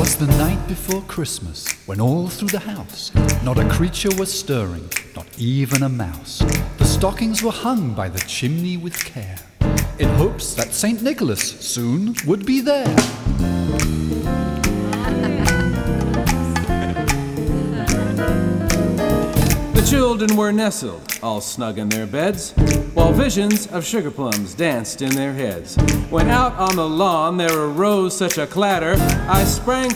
'Twas the night before Christmas, when all through the house not a creature was stirring, not even a mouse. The stockings were hung by the chimney with care, in hopes that St. Nicholas soon would be there. The children were nestled, all snug in their beds, while visions of sugar plums danced in their heads. When out on the lawn there arose such a clatter, I sprang